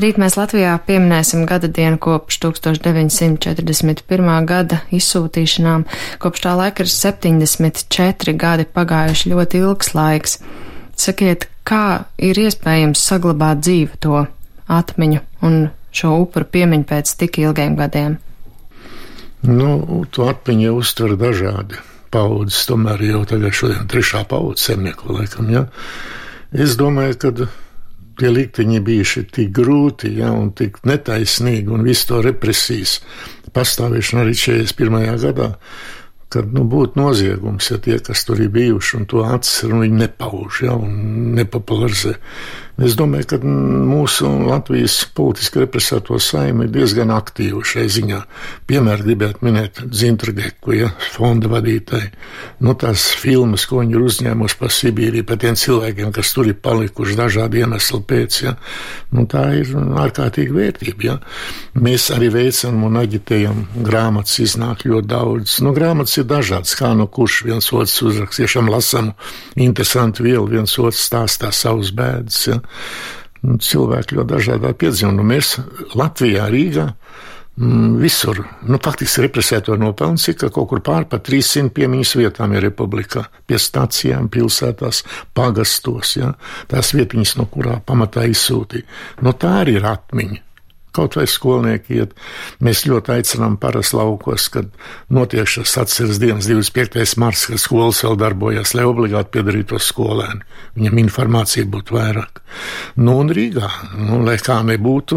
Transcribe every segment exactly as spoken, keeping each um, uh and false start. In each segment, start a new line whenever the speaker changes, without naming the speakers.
Rīt mēs Latvijā pieminēsim gada dienu kopš tūkstoš deviņsimt četrdesmit pirmā gada izsūtīšanām. Kopš tā laika ir septiņdesmit četri gadi pagājuši, ļoti ilgs laiks. Sakiet, kā ir iespējams saglabāt dzīvu to atmiņu un šo upuru piemiņu pēc tik ilgiem gadiem?
Nu, to atmiņu jau uztver dažādi paudzes, tomēr jau tagad šodien trešā paudze Zemnieko laikam, ja. Es domāju, ka tie likteņi bijuši tik grūti, ja, un tik netaisnīgi, un visu to represijas pastāvēšana arī četrdesmit pirmajā gadā, kad, nu, būtu noziegums, ja tie, kas tur ir bijuši, un to atcer, un viņi nepauž, ja, un nepopularizē. Es domāju, ka mūsu Latvijas politiski represēto saimi ir diezgan aktīvi šai ziņā. Piemēram, gribētu minēt Dzintra Geku, ja, fonda vadītāji. Nu, tās filmas, ko viņi ir uzņēmuši par Sibīriju, par tiem cilvēkiem, kas tur ir palikuši dažādi iemesli pēc, ja. Nu, tā ir ārkārtīga vērtība, ja. Mēs arī veicam un aģitējam, grāmatas iznāk ļoti daudz. Nu, grāmatas ir dažādas, kā no kurš viens otrs uzrakst, tiešām lasam interesantu vielu, viens otrs stāstā savus bēdas, ja. Cilvēki ļoti dažādā piedzīvumā. Nu, mēs Latvijā, Rīgā, m, visur, nu, faktiski represēto nopelns ir, ka kaut kur pār pa trīssimt piemiņas vietām ir republikā, pie stacijām, pilsētās, pagastos, ja, tās vietiņas, no kurā pamatā izsūtīja. Nu, tā arī ir atmiņa. Kaut vai skolnieki iet. Mēs ļoti aicinām paras laukos, kad notiek šas atceres dienas divdesmit piektais marts, kad skolas vēl darbojas, lai obligāti piedarītos skolēni. Viņam informācija būtu vairāk. Nu, un Rīgā, nu, lai kā nebūtu,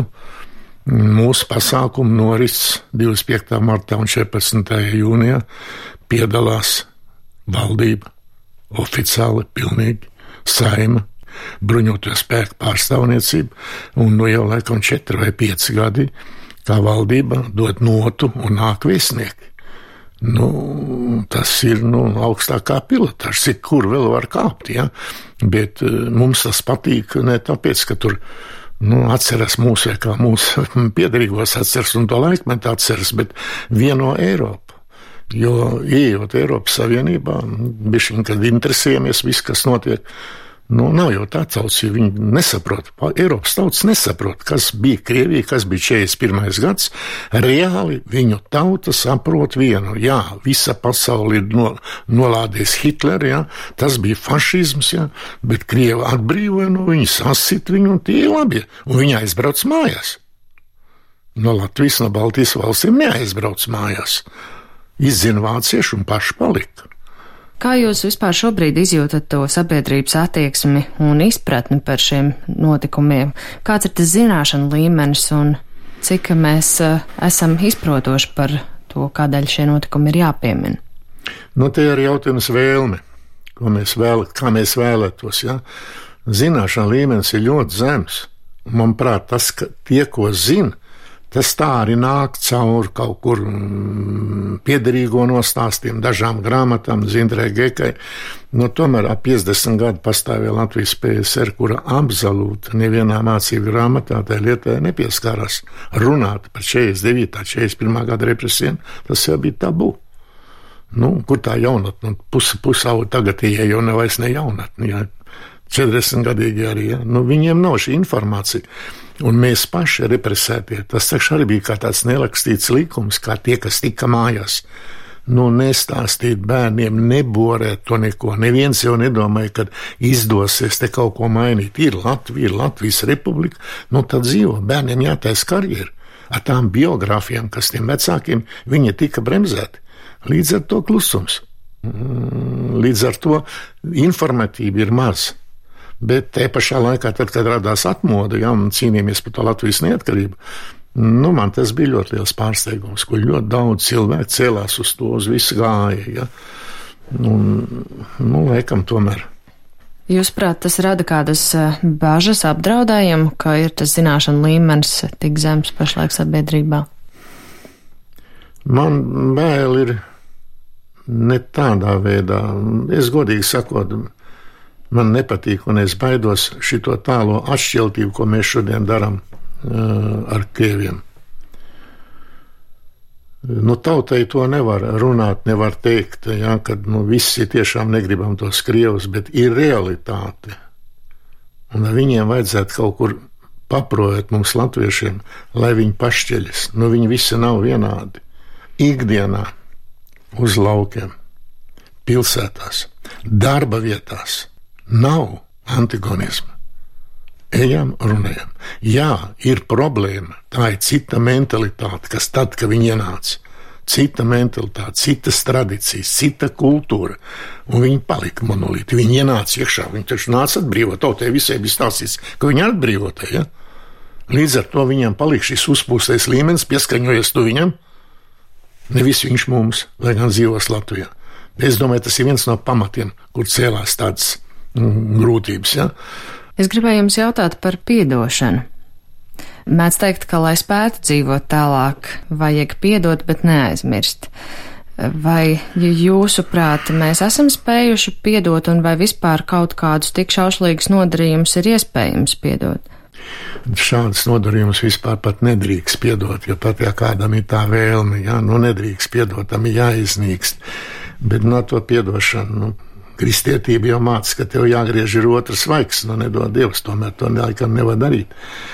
mūsu pasākumu noris divdesmit piektā martā un četrpadsmitajā jūnijā piedalās valdība, oficiāli, pilnīgi, saima, bruņoto spēku pārstāvniecība, un nu jau laikam četri vai pieci gadi, kā valdība dod notu un nāk viesnieki. Nu, tas ir, nu, augstākā pilotāža, cik kur vēl var kāpt, ja, bet mums tas patīk ne tāpēc, ka tur, nu, atceras mūsu, kā mūsu piedarīgos atceras un to laikmetu atceras, bet vieno Eiropu. Jo, ieejot Eiropas Savienībā, bišķiņ, kad interesējamies viss, kas notiek, nu, nav jau tā tauts, jo viņi nesaprot, Eiropas tauts nesaprot, kas bija Krievija, kas bija četrdesmit pirmais gads, reāli viņu tauta saprot vienu, jā, visa pasauli ir no, nolādījis Hitleri, jā, tas bija fašisms, jā, bet Krievi atbrīvoja, nu, viņi sasit viņu, un tie ir labi, un viņi aizbrauc mājās. No Latvijas, no Baltijas valstīm neaizbrauc mājās. Izzina vācieši un paši palika.
Kā jūs vispār šobrīd izjūtat to sabiedrības attieksmi un izpratni par šiem notikumiem? Kāds ir tas zināšanu līmenis un cik mēs uh, esam izprotoši par to, kādēļ šie notikumi ir jāpiemina?
Nu, te ir jautājums vēlme, ko mēs vēl, kā mēs vēlētos, ja? Zināšanu līmenis ir ļoti zems. Manuprāt, tas, ka tie, ko zina, tas tā arī nāk caur kaut kur piederīgo nostāstiem, dažām grāmatām, Dzintrai Gekai. No tomēr ap piecdesmit gadu pastāvēja Latvijas P S R, kura absolūti nevienā mācību grāmatā tai lietai nepieskārās. Runāt par četrdesmit devītā, četrdesmit pirmā gada represijām, tas jau bija tabū. Nu, kur tā jaunatne, pusi pusauga tagad tie jau ne vairs ne jaunatne, ja, četrdesmit gadīgi arī, ja. Nu, viņiem nav šī informācija. Un mēs paši represētie, tas taču arī bija kā tāds nerakstīts likums, kā tie, kas tika mājās. Nu, nestāstīt bērniem, neborēt to neko. Neviens jau nedomāja, kad izdosies te kaut ko mainīt. Ir Latvija, ir Latvijas republika, nu tad dzīvo. Bērniem jātais karjeru. Ar tām biogrāfijām, kas tiem vecākiem, viņi tika bremzēti. Līdz ar to klusums. Līdz ar to informatība ir maz. Bet te pašā laikā, tad, kad radās atmoda, ja, un cīnījāmies par to Latvijas neatkarību, nu, man tas bija ļoti liels pārsteigums, ko ļoti daudz cilvēku cēlās uz to, uz visu gāja, ja. Un, nu, laikam tomēr.
Jūsuprāt, tas rada kādas bažas apdraudējumu, ka ir tas zināšanu līmenis tik zems pašlaik sabiedrībā?
Man bail ir ne tādā veidā. Es godīgi sakot, man nepatīk, un es baidos šito tālo atšķeltību, ko mēs šodien daram uh, ar Krieviem. Nu, tautai to nevar runāt, nevar teikt, ja, kad nu, visi tiešām negribam tos Krievus, bet ir realitāte. Un viņiem vajadzētu kaut kur paprojiet mums latviešiem, lai viņi pašķeļas. Nu, viņi visi nav vienādi. Ikdienā, uz laukiem, pilsētās, darba vietās nav antagonisma. Ejam, runājam. Jā, ir problēma. Tā ir cita mentalitāte, kas tad, kad viņi ienāca. Cita mentalitāte, citas tradīcijas, cita kultūra. Un viņi palika monolīti. Viņi ienāca iekšā. Viņi taču nāca atbrīvot. Tautai visai bija stāstīts, ka viņi atbrīvotai, ja? Līdz ar to viņam palika šis uzpūstais līmenis, pieskaņojies tu viņam. Nevis viņš mums, lai gan dzīvos Latvijā. Es domāju, tas ir viens no pamatiem, kur cēlās tādas mm, grūtības, ja?
Es gribēju jums jautāt par piedošanu. Mēdz teikt, ka, lai spētu dzīvot tālāk, vajag piedot, bet neaizmirst. Vai jūsuprāt, mēs esam spējuši piedot, un vai vispār kaut kādus tik šaušlīgus nodarījumus ir iespējams piedot?
Šādas nodarījumus vispār pat nedrīkst piedot, jo pat ja kādam ir tā vēlme, jā, nu nedrīkst piedot, tam ir jāiznīkst. Bet no to piedošanu, nu, kristietība jau māca, ka tev jāgriež ir otrs vaigs, nu nedod Dievs, tomēr to laikam nevar darīt.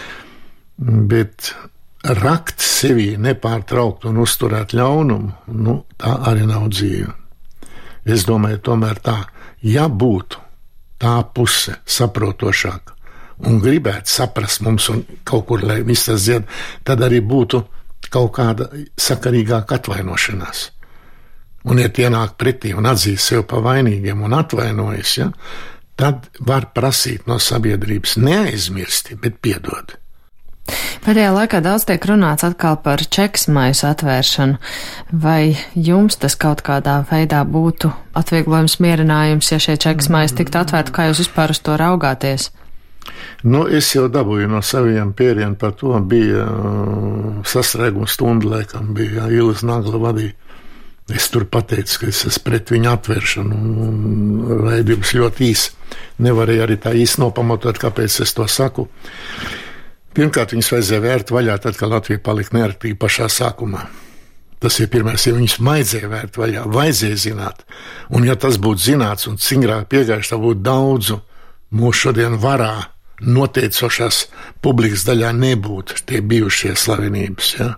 Bet rakt sevī nepārtraukt un uzturēt ļaunumu, nu tā arī nav dzīve. Es domāju, tomēr tā, ja būtu tā puse saprotošāka un gribētu saprast mums un kaut kur, lai viss tas dzied, tad arī būtu kaut kāda sakarīgāka atvainošanās. Un, ja tie nāk pretī un atzīst sev pa vainīgiem un atvainojas, ja, tad var prasīt no sabiedrības neaizmirsti, bet piedod.
Pēdējā laikā daudz tiek runāts atkal par čeksmaisu atvēršanu. Vai jums tas kaut kādā veidā būtu atvieglojums, mierinājums, ja šie čeksmaisi tiktu atvērti, kā jūs vispār uz to raugāties?
Nu, es jau dabūju no saviem pieriem par to, bija uh, sastrēguma stunda, laikam bija Ilis Nagla vadīja. Es tur pateicu, ka es esmu pret viņu atvēršanu, un raidījums ļoti īsi. Nevarēju arī tā īsti nopamatot, kāpēc es to saku. Pirmkārt, viņus vajadzēja vērt vaļā, tad, kad Latvija palika nearktīva pašā sākumā. Tas ir pirmais, ja viņus vajadzēja vērt vaļā, vajadzēja zināt. Un ja tas būtu zināts un cingrāk piegājuši, tad būtu daudzu mūsu šodien varā noteicošās publikas daļā nebūtu tie bijušie slavenības, ja?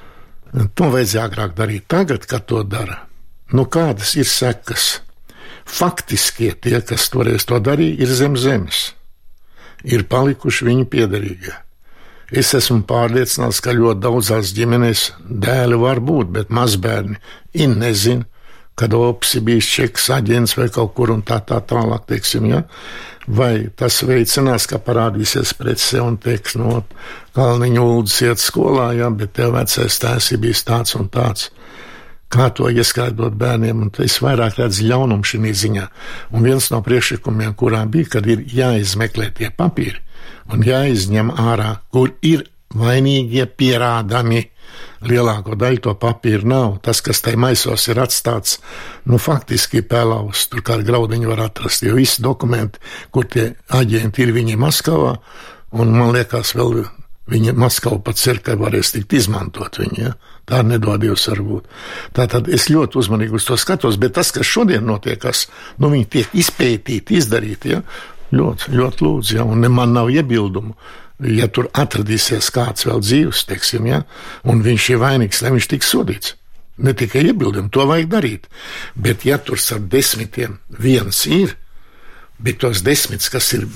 To vajadzēja agrāk darīt. Tagad, kad to dara, nu kādas ir sekas? Faktiskie tie, kas toreiz to darīja, ir zem zemes. Ir palikuši viņu piederīgie. Es esmu pārliecināts, ka ļoti daudzās ģimenēs dēli var būt, bet mazbērni ir nezin, kad opsi bijis čeks aģents vai kaut kur un tā tā tālāk, teiksim, ja? Vai tas veicinās, ka parādīsies prece un teiks, no Kalniņa Uldis iet skolā, jā, bet tev vecais tēvs ir bijis tāds un tāds. Kā to ieskaidrot bērniem, un es vairāk redzu ļaunumu šī ziņā. Un viens no priekšlikumiem, kurā bija, kad ir jāizmeklē tie papīri un jāizņem ārā, kur ir vainīgie pierādami. Lielāko daļu to papīru nav. Tas, kas tai maisos ir atstāts, nu faktiski pēlaus, tur kādu graudiņu var atrast, jo visi dokumenti, kur tie aģenti ir, viņi Maskavā, un man liekas vēl viņi Maskava pat cer, ka varēs tikt izmantot viņi, ja? Tā nedodies varbūt. Tātad es ļoti uzmanīgi uz to skatos, bet tas, kas šodien notiekas, nu viņi tiek izpētīti, izdarīti, ja? Ļoti, ļoti lūdzu, ja? Un man nav iebildumu. Ja tur atradīsies kāds vēl dzīvs, teiksim, ja, un viņš ir vainīgs, lai viņš tiks sodīts. Ne tikai iebildumi, to vajag darīt. Bet ja tur starp desmitiem viens ir, bet tos desmits, kas ir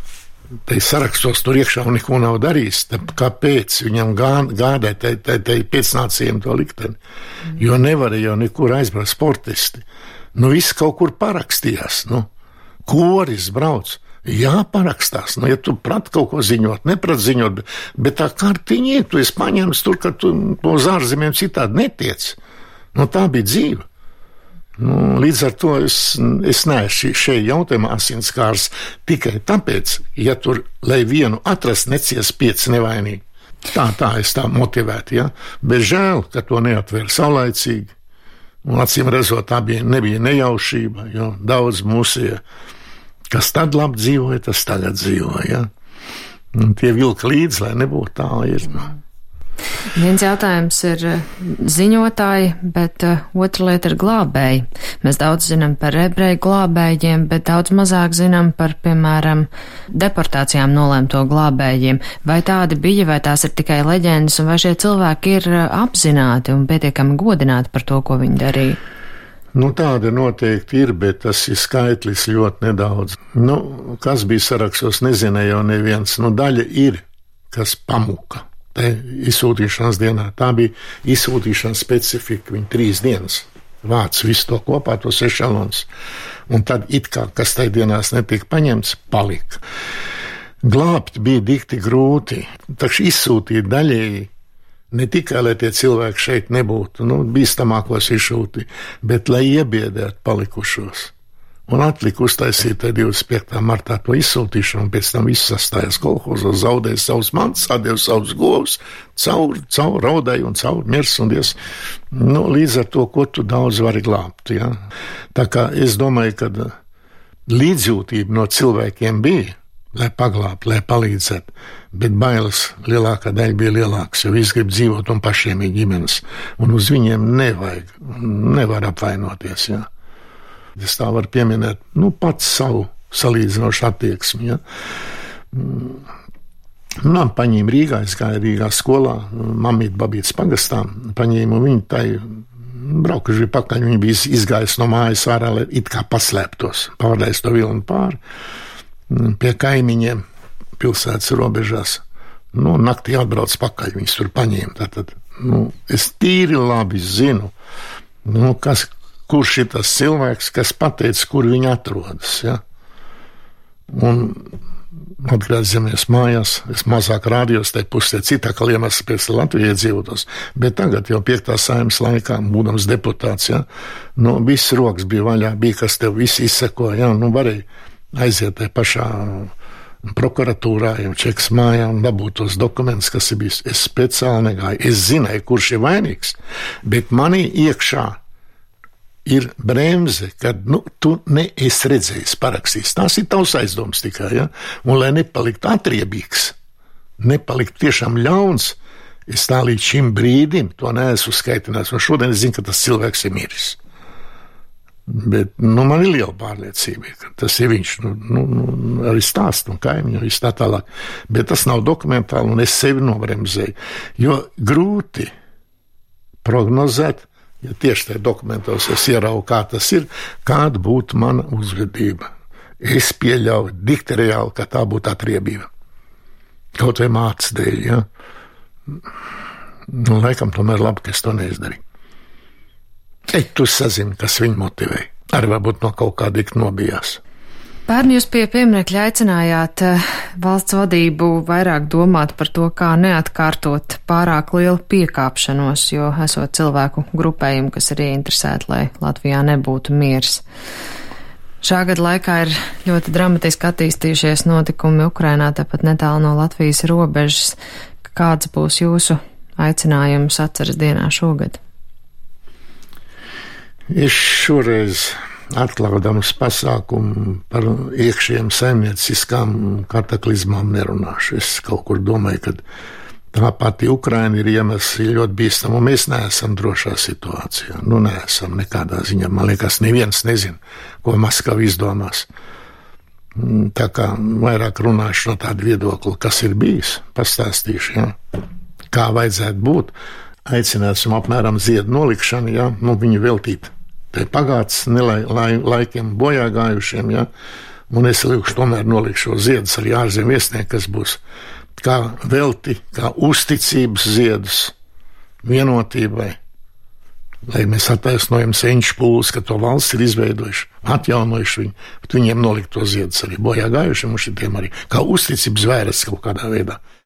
tai sarakstos tur iekšā un neko nav darījis, tad kāpēc viņam gādē tai, tai, tai pēcnācējiem to likteni? Jo nevarēja jau nekur aizbraukt sportisti. Nu, viss kaut kur parakstījās, nu, koris brauc. Jā, parakstās. Nu, ja tu prat kaut ko ziņot, neprat ziņot, bet, bet tā kartiņa ir, tu esi paņēmis tur, ka tu to uz ārzemēm citādi netiec. Nu, tā bija dzīve. Nu, līdz ar to es, es neesmu šeit jautājumā asinskārs tikai tāpēc, ja tur, lai vienu atrast, necies pieci nevainīgi. Tā, tā es tā motivēti, ja. Bet žēl, ka to neatvēra saulaicīgi. Un acīm redzot, tā bija, nebija nejaušība, jo daudz mūsie, kas tad labi dzīvoja, tas tagad dzīvoja. Ja? Un tie vilka līdz, lai nebūtu tā ir.
Viens jautājums ir ziņotāji, bet otra lieta ir glābēji. Mēs daudz zinām par ebreju glābējiem, bet daudz mazāk zinām par, piemēram, deportācijām nolēmto glābējiem. Vai tādi bija, vai tās ir tikai leģendas, un vai šie cilvēki ir apzināti un pietiekami godināti par to, ko viņi darīja?
Nu, tāda noteikti ir, bet tas ir skaitlis ļoti nedaudz. Nu, kas bija sarakstos, nezināja jau neviens. Nu, daļa ir, kas pamuka. Izsūtīšanas dienā. Tā bija izsūtīšanas specifika. Viņa trīs dienas vāc visu to kopā, tos ešalons. Un tad it kā, kas tajā dienās netika paņemts, palika. Glābt bija dikti grūti. Taču izsūtīt daļēji ne tikai, lai tie cilvēki šeit nebūtu, nu, bīstamākos izšūti, bet lai iebiedētu palikušos. Un atlika uztaisīt divdesmit piektā martā to izsūtīšanu, un pēc tam viss sastājās kolhozos, zaudēja savus mantas, atdeva savus govus, caur, caur raudēju un caur mirs un dies. Nu, līdz ar to, ko tu daudz vari glābt, ja? Tā kā es domāju, ka līdzjūtība no cilvēkiem bija, lai paglābtu, lai palīdzētu, bet bailes lielākā daļa bija lielākas, jo visi grib dzīvot un pašiem ir ģimenes, un uz viņiem nevajag, nevar apvainoties, ja? Es tā varu pieminēt, nu, pats savu salīdzinošu attieksmi, ja. Nu, paņēma Rīgā, es gāju Rīgā skolā, mamīt babītas pagastā, paņēma, un viņi tai braukuši bija pakaļ, viņi bija izgājis no mājas ārā, lai it kā paslēptos, pavadājis to vilnu pāri, pie kaimiņiem pilsētas robežās. Nu, naktī atbrauc pakaļ, viņus tur paņēma, tātad, nu, es tīri labi zinu, nu, kas, kurš ir tas cilvēks, kas pateica, kur viņi atrodas, ja? Un atgriezamies mājās, es mazāk rādījos, tai pusē citā, ka iemesls pēc Latvijai dzīvotos, bet tagad jau piektā Saeimas laikā, būdams deputāts, ja? Nu, viss rokas bija vaļā, bija, kas tev visi izsekoja, ja? Nu, varēja aiziet tai pašā prokuratūrā, jau čeks mājā un dabūt tos dokumentus, kas ir bijis. Es speciāli negāju, es zināju, kurš ir vainīgs, bet manī iekšā ir bremze, kad, nu, tu neesi redzējis, parakstījis. Tās ir tavs aizdoms tikai, ja? Un lai nepalikt atriebīgs, nepalikt tiešām ļauns, es tā līdz šim brīdim to neesmu skaitinājis, un šodien es zinu, ka tas cilvēks ir miris. Bet, nu, man ir liela pārliecība, ka tas ir viņš, nu, nu, arī stāst un kaimiņu, viss tā tālāk. Bet tas nav dokumentāli, un es sevi nobremzēju, jo grūti prognozēt, ja tieši tajā dokumentos es ieraugu, kā tas ir, kāda būtu mana uzvedība. Es pieļauju dikti reāli, ka tā būtu atriebība. Kaut vai mātes dēļ, ja? Nu, laikam tomēr labi, ka es to neizdarīju. Ej, tu sazini, kas viņu motivēja. Arī varbūt no kaut kā dikti nobijās.
Pērn jūs pie pieminekļa aicinājāt valsts vadību vairāk domāt par to, kā neatkārtot pārāk lielu piekāpšanos, jo esot cilvēku grupējumu, kas ir ieinteresēti, lai Latvijā nebūtu miers. Šā gada laikā ir ļoti dramatiski attīstījušies notikumi Ukrainā, tāpat netālu no Latvijas robežas. Kāds būs jūsu aicinājums atceres dienā šogad?
Es šoreiz atklādams pasākumu par iekšējiem saimnieciskām kataklizmām nerunāšu. Es kaut kur domāju, ka tā pati Ukraina ir iemesls ļoti bīstama, un mēs neesam drošā situācijā. Nu, neesam nekādā ziņā. Man liekas, neviens nezin, ko Maskava izdomās. Tā kā vairāk runāšu no tāda viedokļa, kas ir bijis, pastāstīšu, ja? Kā vajadzētu būt. Aicināsim apmēram ziedu nolikšanu, ja? Nu, viņu veltīt te pagātnes nelai, lai, laikiem bojā gājušiem, ja? Un es liekšu tomēr nolikšu ziedus arī ārzem viesnieku, kas būs kā velti, kā uzticības ziedus vienotībai, lai mēs attaisnojam senču pūles, ka to valsts ir izveidojuši, atjaunojuši viņu, bet viņiem nolikt to ziedus arī bojā gājušiem un šitiem arī kā uzticības vēras kaut kādā veidā.